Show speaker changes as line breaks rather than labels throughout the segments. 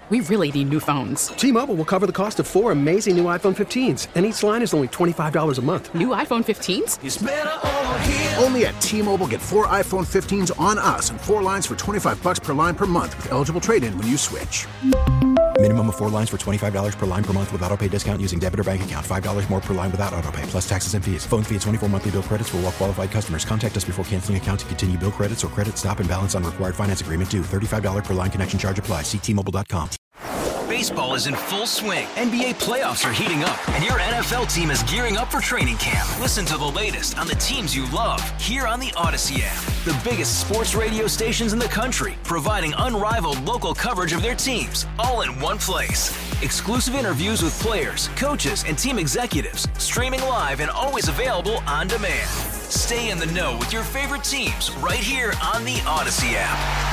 We really need new phones.
T-Mobile will cover the cost of 4 amazing new iPhone 15s, and each line is only $25 a month.
New iPhone 15s?
It's better over here.
Only at T-Mobile, get 4 iPhone 15s on us and 4 lines for $25 per line per month with eligible trade-in when you switch.
Minimum of 4 lines for $25 per line per month with autopay discount using debit or bank account. $5 more per line without autopay, plus taxes and fees. Phone fee at 24 monthly bill credits for well-qualified customers. Contact us before canceling account to continue bill credits or credit stop and balance on required finance agreement due. $35 per line connection charge applies. See T-Mobile.com.
Baseball is in full swing. NBA playoffs are heating up, and your NFL team is gearing up for training camp. Listen to the latest on the teams you love here on the Odyssey app. The biggest sports radio stations in the country, providing unrivaled local coverage of their teams, all in one place. Exclusive interviews with players, coaches, and team executives, streaming live and always available on demand. Stay in the know with your favorite teams right here on the Odyssey app.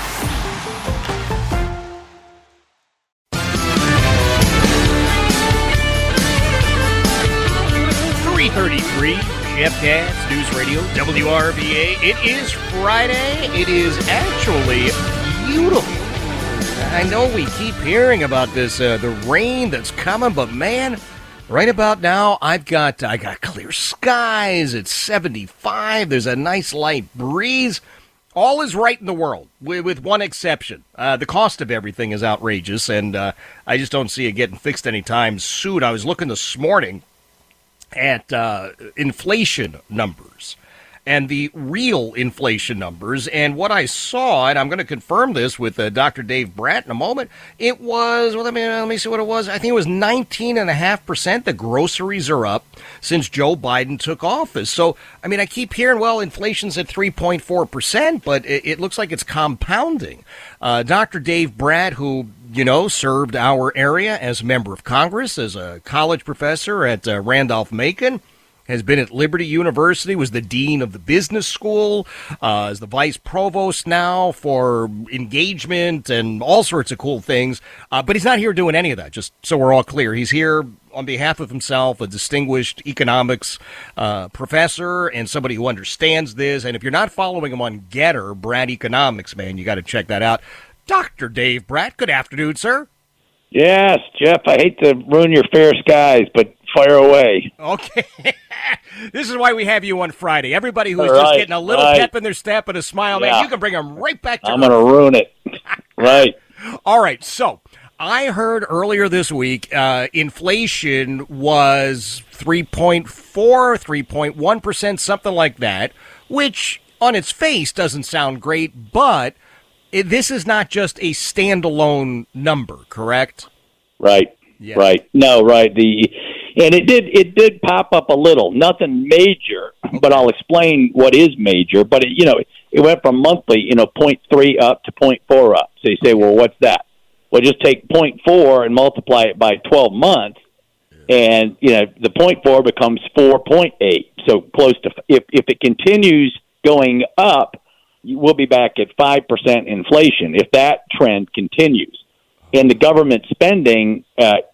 3:33, Jeff Katz, News Radio, WRVA. It is Friday. It is actually beautiful. I know we keep hearing about this, the rain that's coming, but man, right about now, I got clear skies. It's 75. There's a nice light breeze. All is right in the world, with one exception. The cost of everything is outrageous, and I just don't see it getting fixed anytime soon. I was looking this morning at inflation numbers and the real inflation numbers. And what I saw, and I'm going to confirm this with Dr. Dave Bratt in a moment, it was, well, let me see what it was. I think it was 19.5%. The groceries are up since Joe Biden took office. So, I mean, I keep hearing, well, inflation's at 3.4%, but it looks like it's compounding. Dr. Dave Bratt, who served our area as a member of Congress, as a college professor at Randolph-Macon, has been at Liberty University, was the dean of the business school, is the vice provost now for engagement and all sorts of cool things. But he's not here doing any of that, just so we're all clear. He's here on behalf of himself, a distinguished economics professor and somebody who understands this. And if you're not following him on Getter, Bratt Economics, man, you got to check that out. Dr. Dave Bratt, good afternoon, sir.
Yes, Jeff, I hate to ruin your fair skies, but fire away.
Okay. This is why we have you on Friday. Everybody who's just getting a little pep in their step and a smile, man, you can bring them right back to
I'm going to ruin it. Right.
All right, so I heard earlier this week inflation was 3.4, 3.1%, something like that, which on its face doesn't sound great, but this is not just a standalone number, correct?
Right. Yeah. Right. No, right. And it did pop up a little. Nothing major, but I'll explain what is major. But it went from monthly, 0.3 up to 0.4 up. So you say, well, what's that? Well, just take 0.4 and multiply it by 12 months, and the 0.4 becomes 4.8. So close to. If it continues going up, we'll be back at 5% inflation if that trend continues. And the government spending,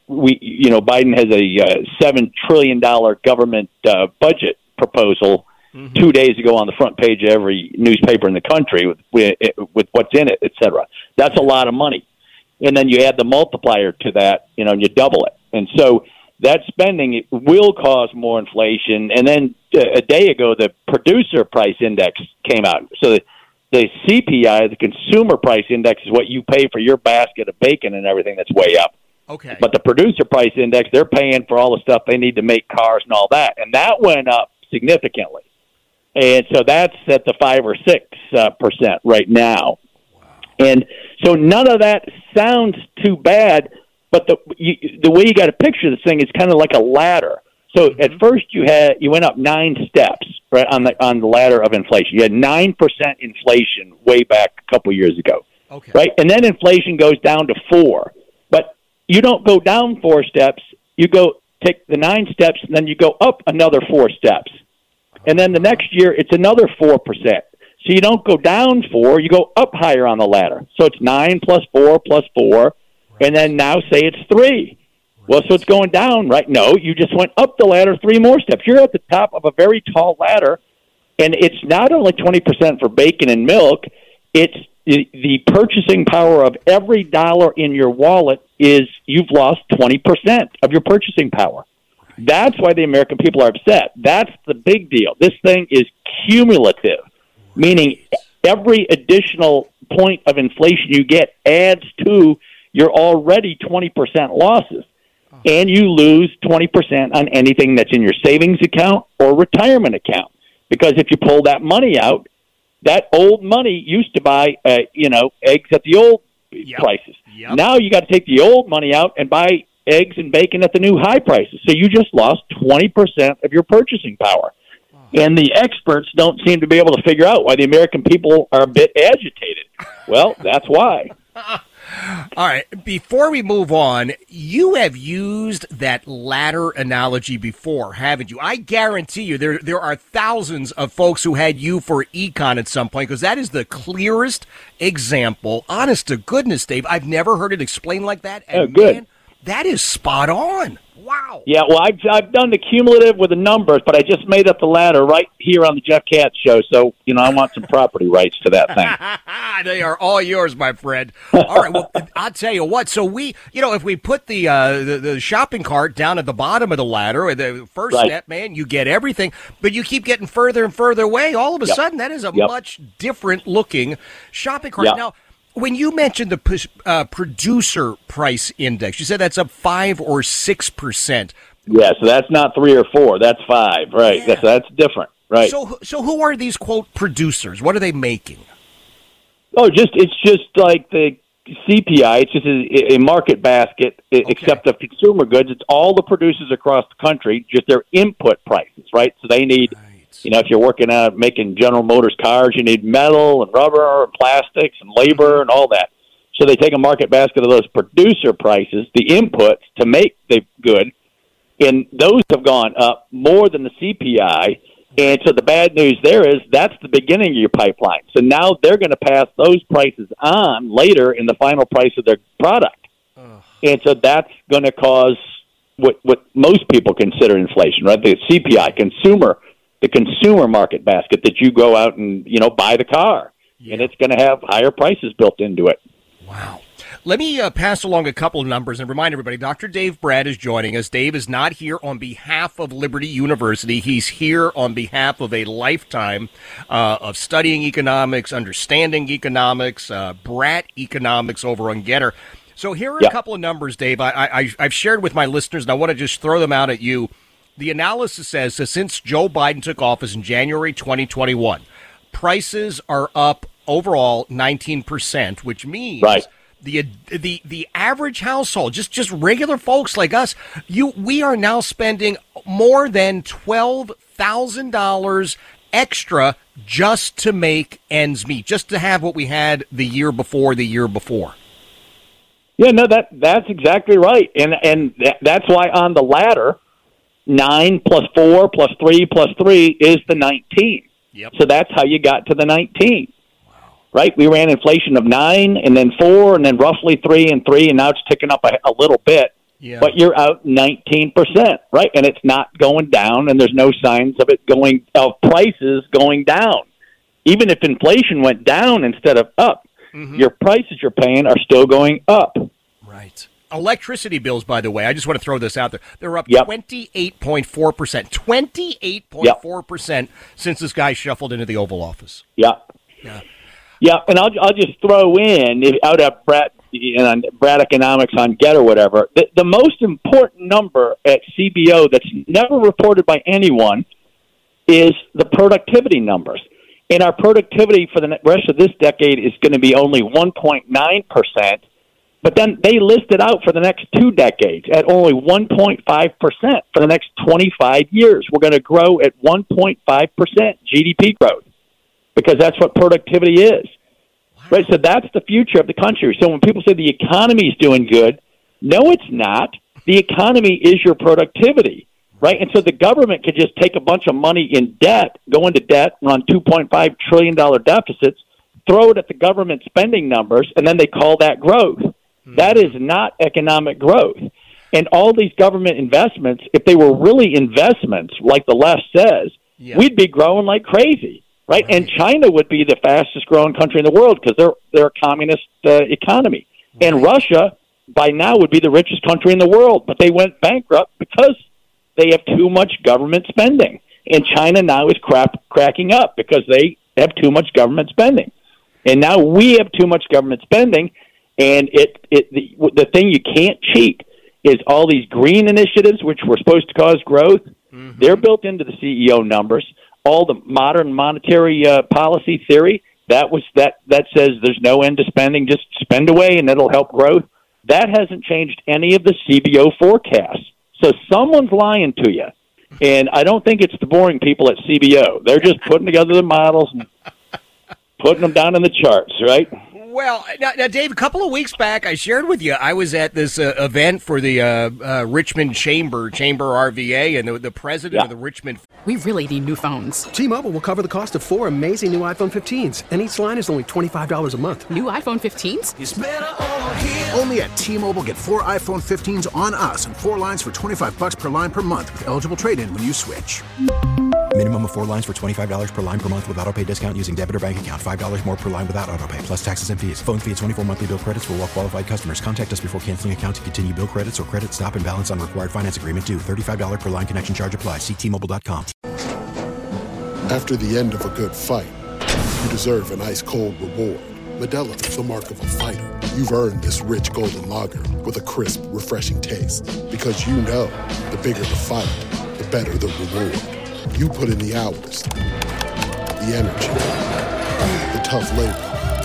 Biden has a $7 trillion government budget proposal 2 days ago on the front page of every newspaper in the country with what's in it, et cetera. That's a lot of money. And then you add the multiplier to that, and you double it. And so that spending will cause more inflation. And then a day ago, the producer price index came out. So the CPI, the consumer price index, is what you pay for your basket of bacon and everything that's way up.
Okay.
But the producer price index, they're paying for all the stuff they need to make cars and all that. And that went up significantly. And so that's at the 5 or 6% right now. Wow. And so none of that sounds too bad, but the way you got to picture this thing is kind of like a ladder. So at first you went up 9 steps, right, on the ladder of inflation. You had 9% inflation way back a couple years ago,
okay,
right? And then inflation goes down to 4. But you don't go down 4 steps. You go take the 9 steps, and then you go up another 4 steps. And then the next year it's another 4%. So you don't go down 4, you go up higher on the ladder. So it's 9 plus 4 plus 4, and then now say it's 3. Well, so it's going down, right? No, you just went up the ladder 3 more steps. You're at the top of a very tall ladder, and it's not only 20% for bacon and milk. It's the purchasing power of every dollar in your wallet is you've lost 20% of your purchasing power. That's why the American people are upset. That's the big deal. This thing is cumulative, meaning every additional point of inflation you get adds to your already 20% losses. And you lose 20% on anything that's in your savings account or retirement account. Because if you pull that money out, that old money used to buy, eggs at the old prices. Yep. Now you got to take the old money out and buy eggs and bacon at the new high prices. So you just lost 20% of your purchasing power. And the experts don't seem to be able to figure out why the American people are a bit agitated. Well, that's why.
All right, before we move on, you have used that ladder analogy before, haven't you? I guarantee you there are thousands of folks who had you for econ at some point, because that is the clearest example. Honest to goodness, Dave, I've never heard it explained like that. And
good.
Man, that is spot on. Wow.
Yeah, well, I've done the cumulative with the numbers, but I just made up the ladder right here on the Jeff Katz show, so, I want some property rights to that thing.
They are all yours, my friend. All right, well, I'll tell you what. So if we put the shopping cart down at the bottom of the ladder, the first step, man, you get everything, but you keep getting further and further away. All of a sudden, that is a much different looking shopping cart. Now, when you mentioned the producer price index, you said that's up 5 or 6%.
Yeah, so that's not 3 or 4. That's 5, right? Yeah. That's different, right?
So who are these, quote, producers? What are they making?
Oh, it's just like the CPI. It's just a market basket, except of consumer goods. It's all the producers across the country, just their input prices, right? So they need... if you're working out making General Motors cars, you need metal and rubber and plastics and labor and all that. So they take a market basket of those producer prices, the inputs to make the good, and those have gone up more than the CPI. And so the bad news there is that's the beginning of your pipeline. So now they're going to pass those prices on later in the final price of their product. And so that's going to cause what most people consider inflation, right? The CPI, the consumer market basket that you go out and, buy the car. Yeah. And it's going to have higher prices built into it.
Wow. Let me pass along a couple of numbers and remind everybody, Dr. Dave Brat is joining us. Dave is not here on behalf of Liberty University. He's here on behalf of a lifetime of studying economics, understanding economics, Brat Economics over on Getter. So here are a couple of numbers, Dave, I've shared with my listeners, and I want to just throw them out at you. The analysis says that since Joe Biden took office in January 2021, prices are up overall 19%, which means the average household, just regular folks like us, we are now spending more than $12,000 extra just to make ends meet, just to have what we had the year before.
Yeah, no, that's exactly right, and that's why on the ladder, 9 plus 4 plus 3 plus 3 is the 19.
Yep.
So that's how you got to the 19. Wow. Right? We ran inflation of 9 and then 4 and then roughly 3 and 3, and now it's ticking up a little bit. Yeah. But you're out 19%, right? And it's not going down, and there's no signs of prices going down. Even if inflation went down instead of up, your prices you're paying are still going up.
Right. Electricity bills, by the way, I just want to throw this out there. They're up 28.4%. 28.4% since this guy shuffled into the Oval Office.
Yeah, and I'll just throw in, out at Brat Economics on Get or whatever, the most important number at CBO that's never reported by anyone is the productivity numbers. And our productivity for the rest of this decade is going to be only 1.9%. But then they list it out for the next 2 decades at only 1.5% for the next 25 years. We're going to grow at 1.5% GDP growth because that's what productivity is. Wow. Right? So that's the future of the country. So when people say the economy is doing good, no, it's not. The economy is your productivity, right? And so the government could just take a bunch of money in debt, go into debt, run $2.5 trillion deficits, throw it at the government spending numbers, and then they call that growth. That is not economic growth. And all these government investments, if they were really investments, like the left says, we'd be growing like crazy, right? And China would be the fastest growing country in the world because they're a communist economy. And Russia, by now, would be the richest country in the world, but they went bankrupt because they have too much government spending. And China now is cracking up because they have too much government spending. And now we have too much government spending, and the thing you can't cheat is all these green initiatives, which were supposed to cause growth. Mm-hmm. They're built into the CEO numbers. All the modern monetary policy theory, that says there's no end to spending, just spend away and it'll help growth. That hasn't changed any of the CBO forecasts. So someone's lying to you. And I don't think it's the boring people at CBO. They're just putting together the models and putting them down in the charts, right?
Well, now, Dave, a couple of weeks back, I shared with you, I was at this event for the Richmond Chamber RVA, and the president of the Richmond...
We really need new phones.
T-Mobile will cover the cost of 4 amazing new iPhone 15s, and each line is only $25 a month.
New iPhone 15s?
It's better over here. Only at T-Mobile, get 4 iPhone 15s on us and 4 lines for $25 per line per month with eligible trade-in when you switch.
Minimum of 4 lines for $25 per line per month with autopay discount using debit or bank account. $5 more per line without autopay, plus taxes and fees. Phone fee at 24 monthly bill credits for well-qualified customers. Contact us before canceling account to continue bill credits or credit stop and balance on required finance agreement due. $35 per line connection charge applies. See T-Mobile.com.
After the end of a good fight, you deserve an ice-cold reward. Modelo, the mark of a fighter. You've earned this rich golden lager with a crisp, refreshing taste. Because you know, the bigger the fight, the better the reward. You put in the hours, the energy, the tough labor.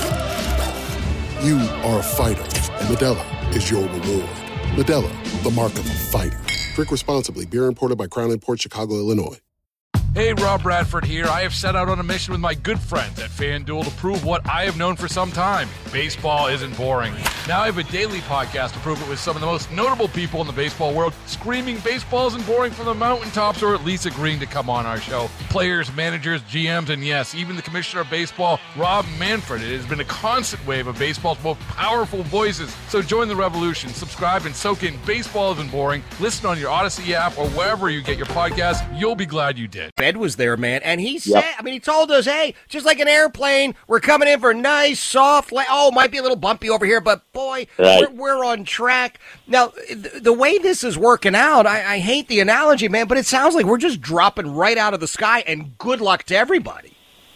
You are a fighter, and Modelo is your reward. Modelo, the mark of a fighter. Drink responsibly. Beer imported by Crown Imports, Chicago, Illinois.
Hey, Rob Bradford here. I have set out on a mission with my good friends at FanDuel to prove what I have known for some time. Baseball isn't boring. Now I have a daily podcast to prove it with some of the most notable people in the baseball world, screaming baseball isn't boring from the mountaintops, or at least agreeing to come on our show. Players, managers, GMs, and yes, even the commissioner of baseball, Rob Manfred. It has been a constant wave of baseball's most powerful voices. So join the revolution. Subscribe and soak in Baseball Isn't Boring. Listen on your Odyssey app or wherever you get your podcasts. You'll be glad you did.
Ed was there, man, and he said, he told us, hey, just like an airplane, we're coming in for a nice, soft, might be a little bumpy over here, but boy, we're on track. Now, the way this is working out, I hate the analogy, man, but it sounds like we're just dropping right out of the sky, and good luck to everybody.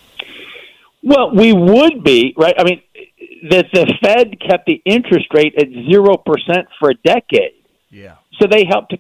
Well, we would be, right? I mean, the Fed kept the interest rate at 0% for a decade.
Yeah.
So they helped to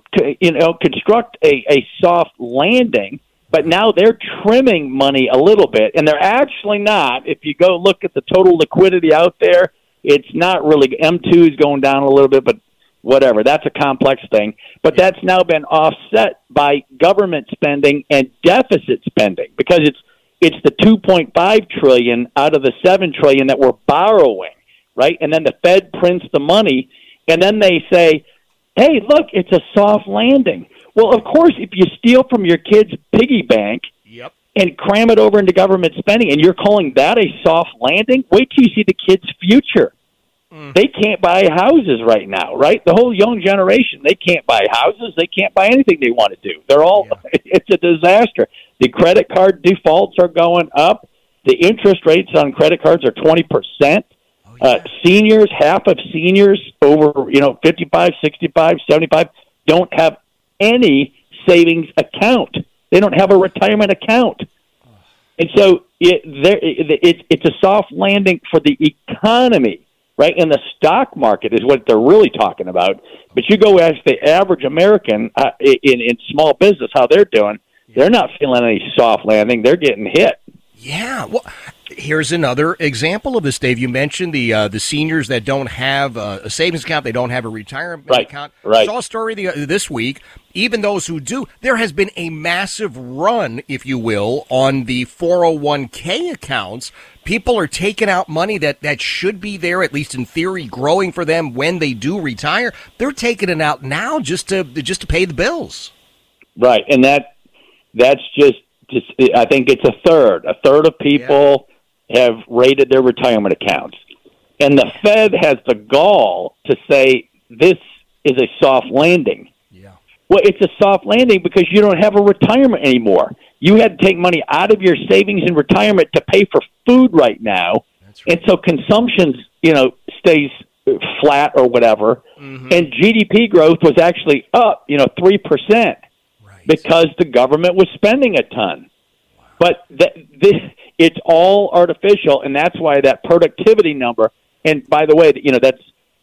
construct a soft landing, but now they're trimming money a little bit, and they're actually not. If you go look at the total liquidity out there, it's not really. M2 is going down a little bit, but whatever. That's a complex thing. But that's now been offset by government spending and deficit spending because it's the $2.5 trillion out of the $7 trillion that we're borrowing, right? And then the Fed prints the money, and then they say, hey, look, it's a soft landing. Well, of course, if you steal from your kid's piggy bank and cram it over into government spending and you're calling that a soft landing, wait till you see the kid's future. They can't buy houses right now, right? The whole young generation, they can't buy houses. They can't buy anything they want to do. They're all it's a disaster. The credit card defaults are going up. The interest rates on credit cards are 20%. Seniors, half of seniors over 55, 65, 75 don't have any savings account. They don't have a retirement account. And so it's a soft landing for the economy, right? And the stock market is what they're really talking about. But you go ask the average American in small business how they're doing, they're not feeling any soft landing. They're getting hit.
Yeah, well, here's another example of this, Dave. You mentioned the seniors that don't have a savings account, they don't have a retirement account.
Right.
I saw a story this week. Even those who do, there has been a massive run, if you will, on the 401k accounts. People are taking out money that should be there, at least in theory, growing for them when they do retire. They're taking it out now just to pay the bills. Right,
and that's just I think it's a third. A third of people have raided their retirement accounts. And the Fed has the gall to say this is a soft landing. Yeah. Well, it's a soft landing because you don't have a retirement anymore. You had to take money out of your savings and retirement to pay for food right now. That's right. And so consumption, stays flat or whatever. Mm-hmm. And GDP growth was actually up, 3%. Because the government was spending a ton. But it's all artificial, and that's why that productivity number, and by the way, that's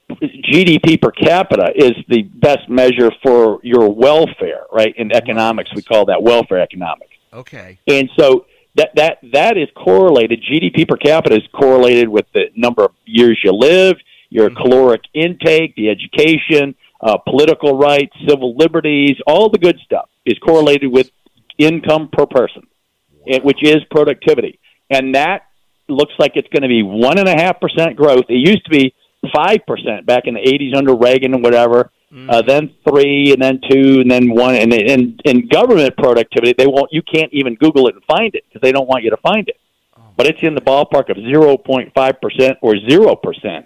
GDP per capita is the best measure for your welfare, right? In economics, we call that welfare economics.
Okay.
And so that is correlated. GDP per capita is correlated with the number of years you live, your caloric intake, the education, political rights, civil liberties, all the good stuff is correlated with income per person, which is productivity. And that looks like it's going to be 1.5% growth. It used to be 5% back in the 80s under Reagan and whatever, then 3, and then 2, and then 1. And in government productivity, you can't even Google it and find it because they don't want you to find it. But it's in the ballpark of 0.5% or 0%.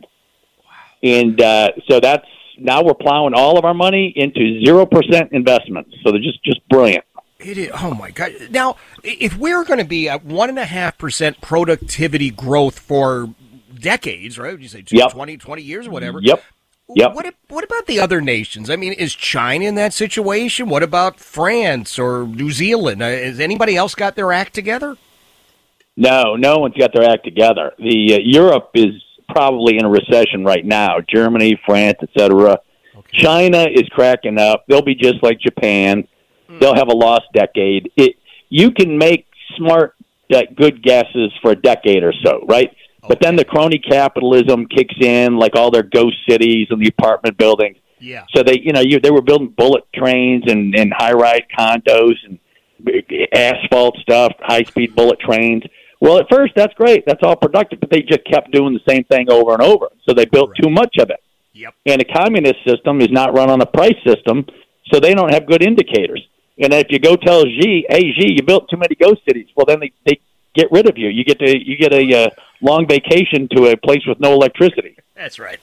And so that's, now we're plowing all of our money into 0% investments. So they're just brilliant.
It is, oh, my God. Now, if we're going to be at 1.5% productivity growth for decades, right? Would you say 20 years or whatever?
Yep.
What about the other nations? I mean, is China in that situation? What about France or New Zealand? Has anybody else got their act together?
No one's got their act together. Europe is probably in a recession right now. Germany, France, etc. Okay. China is cracking up. They'll be just like Japan. They'll have a lost decade. You can make smart, good guesses for a decade or so, right? Okay. But then the crony capitalism kicks in, like all their ghost cities and the apartment buildings.
Yeah.
So they were building bullet trains and high-rise condos and asphalt stuff, high-speed bullet trains. Well, at first, that's great. That's all productive, but they just kept doing the same thing over and over. So they built too much of it.
Yep.
And a communist system is not run on a price system, so they don't have good indicators. And if you go tell Xi, hey, Xi, you built too many ghost cities, well, then they get rid of you. You get a long vacation to a place with no electricity.
That's right.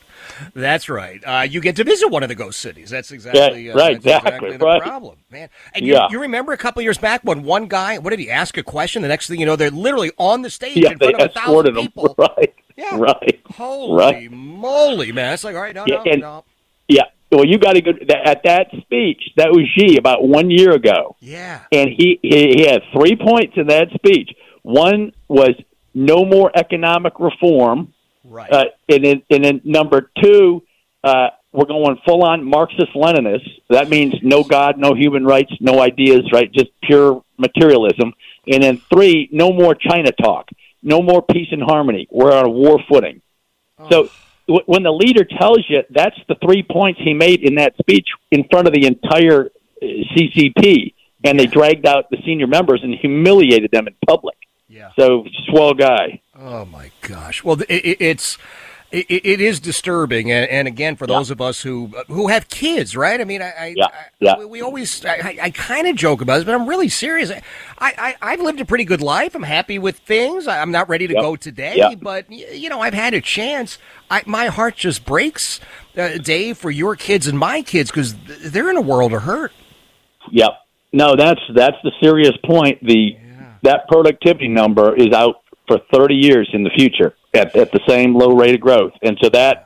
You get to visit one of the ghost cities. That's exactly
exactly
the problem, man. And you remember a couple of years back when one guy, what did he ask a question? The next thing you know, they're literally on the stage in front of 1,000 people.
Right.
Yeah.
Right.
Holy moly, man! It's like, all right, no.
Yeah. Well, you got to go at that speech. That was Xi about 1 year ago.
Yeah.
And he had 3 points in that speech. One was no more economic reform.
Right.
And then number 2, we're going full on Marxist-Leninist. That means no God, no human rights, no ideas, right? Just pure materialism. And then 3, no more China talk, no more peace and harmony. We're on a war footing. So when the leader tells you that's the 3 points he made in that speech in front of the entire CCP, and they dragged out the senior members and humiliated them in public.
Yeah.
So swell guy.
Oh my gosh. Well, it is disturbing, and again, for those of us who have kids, right? I mean, we always I kind of joke about this, but I'm really serious. I've lived a pretty good life. I'm happy with things. I'm not ready to go today, but I've had a chance. My heart just breaks, Dave, for your kids and my kids because they're in a world of hurt.
Yep. No, that's the serious point. That productivity number is out for 30 years in the future at the same low rate of growth. And so that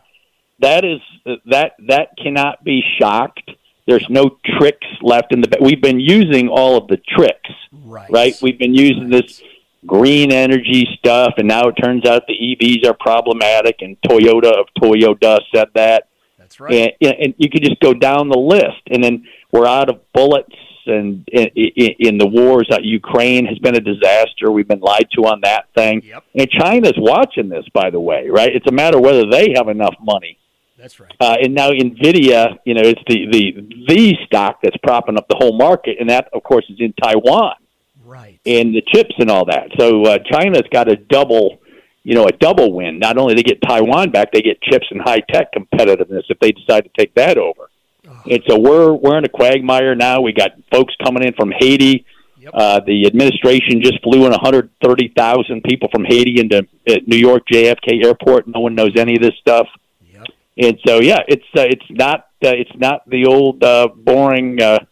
cannot be shocked. There's no tricks left in the we've been using all of the tricks. Right? We've been using this green energy stuff, and now it turns out the EVs are problematic, and Toyota of Toyota said that.
That's right.
And you could just go down the list, and then we're out of bullets. And in the wars, Ukraine has been a disaster. We've been lied to on that thing.
Yep.
And China's watching this, by the way, right? It's a matter of whether they have enough money.
That's right.
And now NVIDIA, it's the stock that's propping up the whole market, and that, of course, is in Taiwan.
Right.
And the chips and all that. So China's got a double win. Not only they get Taiwan back, they get chips and high-tech competitiveness if they decide to take that over. And so we're in a quagmire now. We got folks coming in from Haiti. Yep. The administration just flew in 130,000 people from Haiti into New York JFK Airport. No one knows any of this stuff. Yep. And so it's not the old boring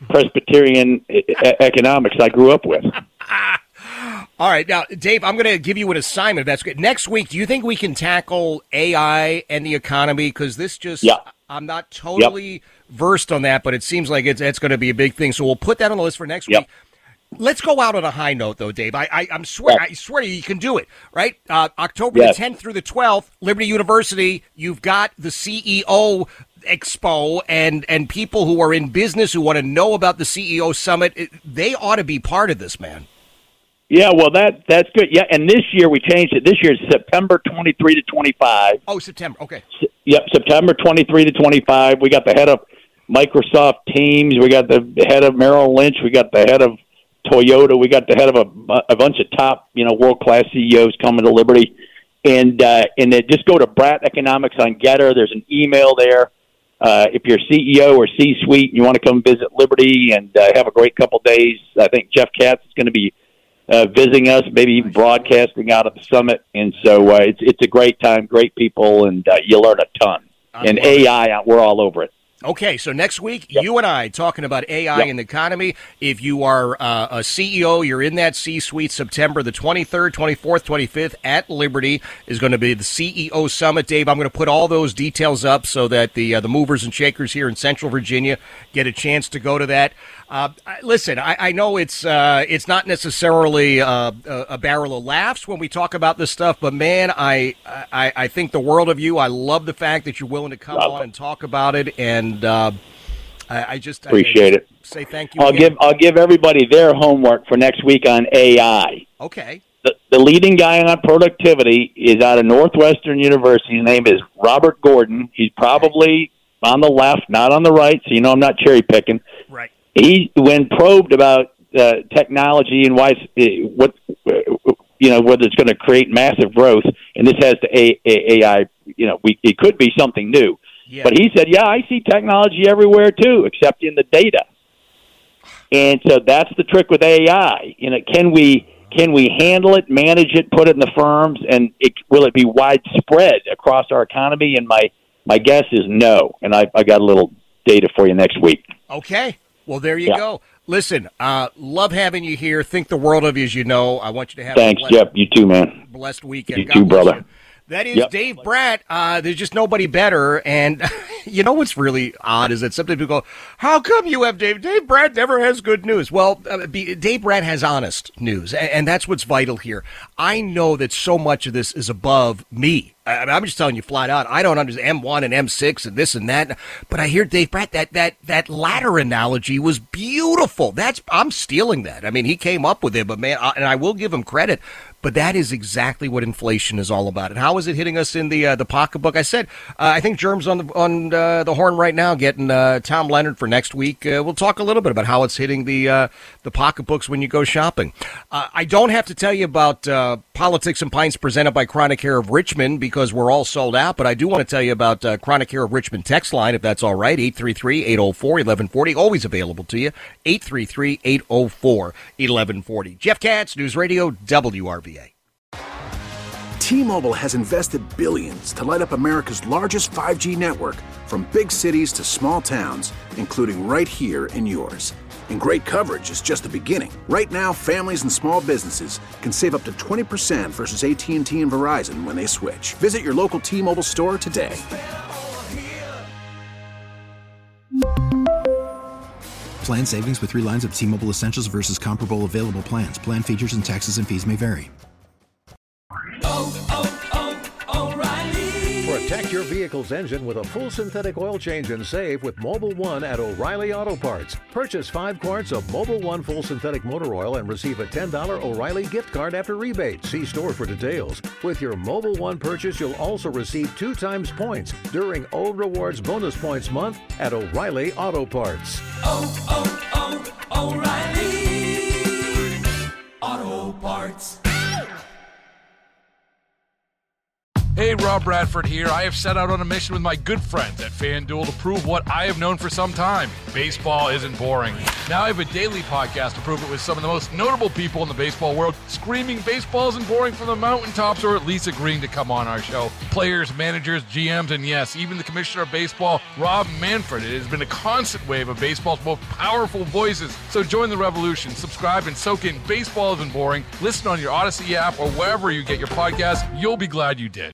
Presbyterian economics I grew up with.
All right. Now, Dave, I'm going to give you an assignment. That's good. Next week, do you think we can tackle AI and the economy? Because this just, I'm not totally versed on that, but it seems like it's going to be a big thing. So we'll put that on the list for next week. Let's go out on a high note, though, Dave. I swear to you, you can do it, right? October the 10th through the 12th, Liberty University, you've got the CEO Expo and people who are in business who want to know about the CEO Summit. They ought to be part of this, man.
Yeah, well, that's good. Yeah, and this year we changed it. This year is September 23 to 25.
Oh, September. Okay.
Yep, September 23 to 25. We got the head of Microsoft Teams. We got the head of Merrill Lynch. We got the head of Toyota. We got the head of a bunch of top, world-class CEOs coming to Liberty. And then just go to Bratt Economics on Getter. There's an email there. If you're CEO or C-suite and you want to come visit Liberty and have a great couple days, I think Jeff Katz is going to be visiting us, maybe even broadcasting out of the summit. And so it's a great time, great people, and you'll learn a ton. And AI, we're all over it.
Okay, so next week, you and I talking about AI and the economy. If you are a CEO, you're in that C-suite, September the 23rd, 24th, 25th at Liberty is going to be the CEO Summit. Dave, I'm going to put all those details up so that the movers and shakers here in Central Virginia get a chance to go to that. Listen, I know it's not necessarily a barrel of laughs when we talk about this stuff, but man, I think the world of you. I love the fact that you're willing to come on and talk about it, and I just
appreciate it.
Say thank you.
I'll give everybody their homework for next week on AI.
Okay.
The leading guy on productivity is out of Northwestern University. His name is Robert Gordon. He's probably on the left, not on the right, so I'm not cherry picking.
Right.
He, when probed about technology and why, whether it's going to create massive growth, and this has to AI, it could be something new. Yeah. But he said, I see technology everywhere too, except in the data. And so that's the trick with AI. Can we handle it, manage it, put it in the firms, and will it be widespread across our economy? And my guess is no. And I got a little data for you next week.
Okay. Well, there you go. Listen, love having you here. Think the world of you, as you know. I want you to have
Thanks, Jeff. You too, man.
Blessed weekend.
You too, brother.
You. That is Dave Bratt. There's just nobody better. And you know what's really odd is that some people go, how come you have Dave? Dave Bratt never has good news. Well, Dave Bratt has honest news, and that's what's vital here. I know that so much of this is above me. I'm just telling you flat out. I don't understand M1 and M6 and this and that. But I hear Dave Bratt, that ladder analogy was beautiful. I'm stealing that. I mean, he came up with it, but man, and I will give him credit. But that is exactly what inflation is all about. And how is it hitting us in the pocketbook? I said, I think Germ's on the horn right now, getting Tom Leonard for next week. We'll talk a little bit about how it's hitting the pocketbooks when you go shopping. I don't have to tell you about Politics and Pints presented by Chronic Care of Richmond because we're all sold out. But I do want to tell you about Chronic Care of Richmond text line, if that's all right. 833-804-1140. Always available to you. 833-804-1140. Jeff Katz, News Radio WRVA.
T-Mobile has invested billions to light up America's largest 5G network, from big cities to small towns, including right here in yours. And great coverage is just the beginning. Right now, families and small businesses can save up to 20% versus AT&T and Verizon when they switch. Visit your local T-Mobile store today.
Plan savings with 3 lines of T-Mobile Essentials versus comparable available plans. Plan features and taxes and fees may vary.
Protect your vehicle's engine with a full synthetic oil change and save with Mobil 1 at O'Reilly Auto Parts. Purchase 5 quarts of Mobil 1 full synthetic motor oil and receive a $10 O'Reilly gift card after rebate. See store for details. With your Mobil 1 purchase, you'll also receive 2 times points during O Rewards Bonus Points Month at O'Reilly Auto Parts.
O'Reilly Auto Parts.
Hey Hey, Rob Bradford here. I have set out on a mission with my good friends at FanDuel to prove what I have known for some time. Baseball isn't boring. Now I have a daily podcast to prove it with some of the most notable people in the baseball world, screaming baseball isn't boring from the mountaintops, or at least agreeing to come on our show. Players, managers, GMs, and yes, even the commissioner of baseball, Rob Manfred. It has been a constant wave of baseball's most powerful voices. So join the revolution. Subscribe and soak in Baseball Isn't Boring. Listen on your Odyssey app or wherever you get your podcasts. You'll be glad you did.